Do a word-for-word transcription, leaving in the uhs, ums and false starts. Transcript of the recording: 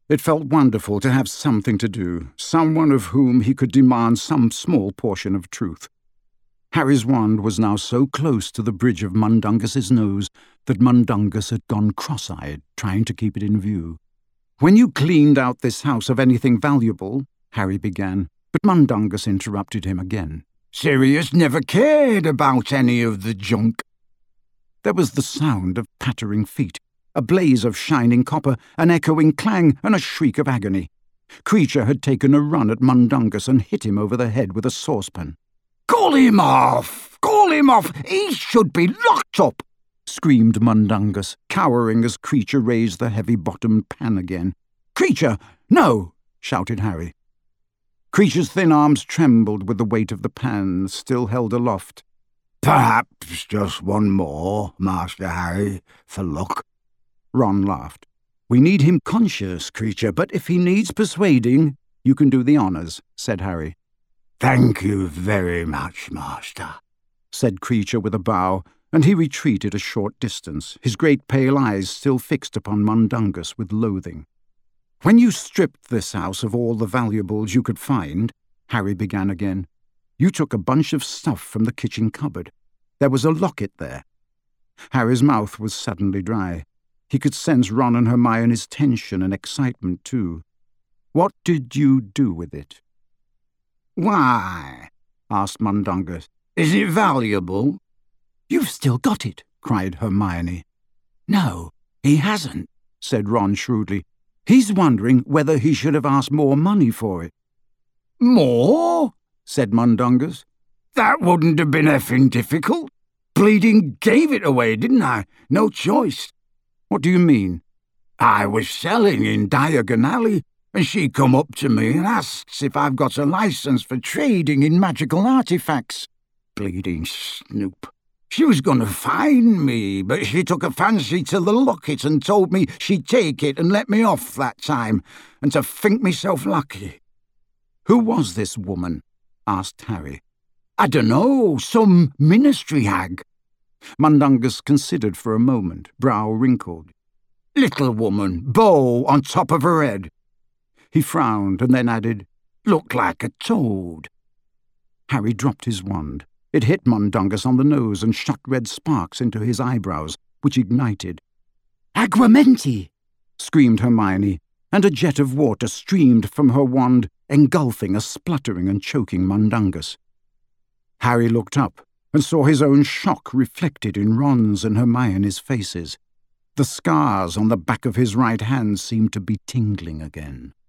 It felt wonderful to have something to do, someone of whom he could demand some small portion of truth. Harry's wand was now so close to the bridge of Mundungus's nose that Mundungus had gone cross-eyed, trying to keep it in view. "When you cleaned out this house of anything valuable," Harry began, but Mundungus interrupted him again. "Sirius never cared about any of the junk." There was the sound of pattering feet, a blaze of shining copper, an echoing clang, and a shriek of agony. Kreacher had taken a run at Mundungus and hit him over the head with a saucepan. "Call him off! Call him off! He should be locked up!" screamed Mundungus, cowering as Kreacher raised the heavy-bottomed pan again. "Kreacher, no!" shouted Harry. Kreacher's thin arms trembled with the weight of the pan, still held aloft. "Perhaps just one more, Master Harry, for luck." Ron laughed. "We need him conscious, Kreacher, but if he needs persuading, you can do the honours," said Harry. "Thank you very much, Master," said Kreacher with a bow, and he retreated a short distance, his great pale eyes still fixed upon Mundungus with loathing. "When you stripped this house of all the valuables you could find," Harry began again, "you took a bunch of stuff from the kitchen cupboard. There was a locket there." Harry's mouth was suddenly dry. He could sense Ron and Hermione's tension and excitement, too. "What did you do with it?" "Why?" asked Mundungus. "Is it valuable?" "You've still got it," cried Hermione. "No, he hasn't," said Ron shrewdly. "He's wondering whether he should have asked more money for it." "More?" said Mundungus. "That wouldn't have been effing difficult. Bleeding gave it away, didn't I? No choice." "What do you mean?" "I was selling in Diagon Alley, and she come up to me and asks if I've got a licence for trading in magical artefacts. Bleeding snoop. She was going to fine me, but she took a fancy to the locket and told me she'd take it and let me off that time, and to think myself lucky." "Who was this woman?" asked Harry. "I dunno, some ministry hag." Mundungus considered for a moment, brow wrinkled. "Little woman, bow on top of her head." He frowned and then added, "Looked like a toad." Harry dropped his wand. It hit Mundungus on the nose and shot red sparks into his eyebrows, which ignited. "Aguamenti!" screamed Hermione, and a jet of water streamed from her wand, engulfing a spluttering and choking Mundungus. Harry looked up and saw his own shock reflected in Ron's and Hermione's faces. The scars on the back of his right hand seemed to be tingling again.